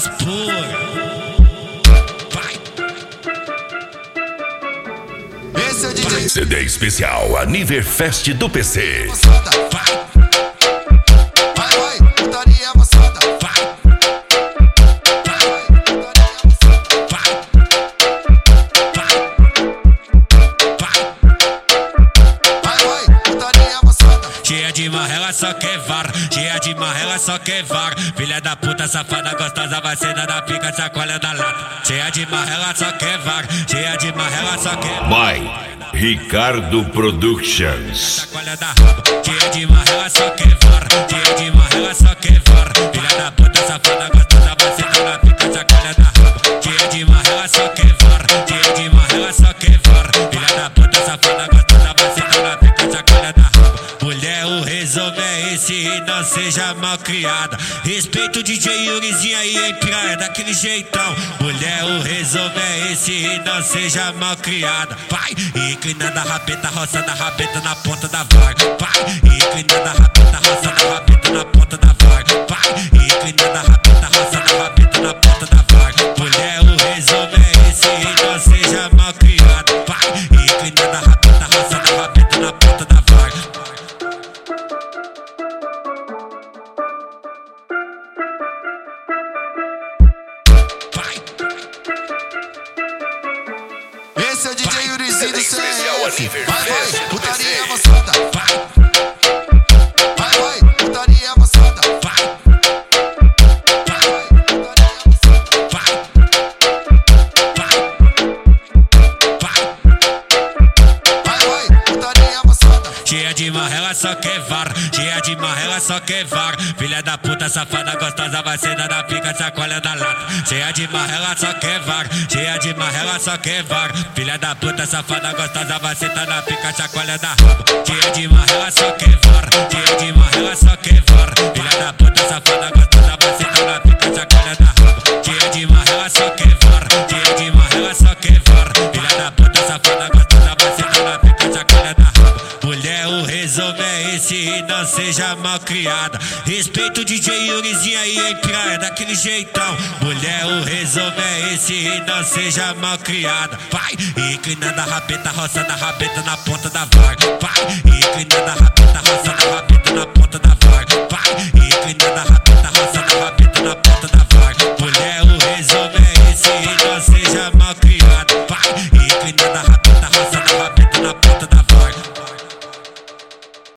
Drogas puras. Esse é o DJ CD especial Aniverfest do PC. Vai, putaria avançada. Vai, putaria avançada. Cheia de marrela, só quer vara. Cheia de marrela, só quer vara. Filha da puta, safada, gostosa, vai ser da pica, sacolha da lata. Cheia de marrela, só quer vara. Cheia de marrela, só quer By Ricardo Productions. sacolha da raba. Cheia de marrela, só quer vara. Cheia de marrela, só quer vara. Filha da puta, safada, gostosa, vai ser da pica, sacolha da raba. Cheia de marrela, só quer vara. Cheia de marrela, só quer vara. Filha da puta, safada, gostosa, vai ser da pica, sacolha da raba. Mulher, o resumo é esse e não seja mal criada. Respeita o DJ Yurizinho aí em praia, daquele jeitão. Mulher, o resumo é esse e não seja mal criada. Vai, inclinando a rabeta, roçando a rabeta na ponta da vaga. Vai, inclinando a rabeta, roçando a rabeta na ponta da vaga. Vai, inclinando a rabeta, roçando a rabeta na ponta da vaga. Mulher, o resumo é esse e não seja mal criada. Vai, inclinando a rabeta, roçando a rabeta na ponta da vaga. Esse é o DJ Yurizinho do Especial CF. Aniverfest Vai, do putaria PC. avançada. Vai, putaria avançada. Vai, putaria avançada. Cheia de marrela, só quer vara. Cheia de marrela, só quer vara. Filha da puta, safada, gostosa, vai ser da pica, sacolha da lata. Cheia de marrela, só quer vara. Cheia de marrela, só quer vara. Filha da puta, safada, gostosa, vai ser da pica, sacolha da raba. Cheia de marrela, só quer vara. Cheia de marrela, só quer vara. Filha da puta, safada, gostosa, vai ser da pica, sacolha da raba. Cheia de marrela, só quer vara. Cheia de marrela, só quer vara. Filha da puta, safada, gostosa, vai ser da pica, sacolha da raba. Mulher, o resumo é esse e não seja mal criada. Respeita o DJ Yurizinho aí em praia, daquele jeitão. Mulher, o resumo é esse e não seja mal criada. Vai, inclinando a rabeta, roçando a rabeta na ponta da vaga. Vai, inclinando a rabeta, roçando a rabeta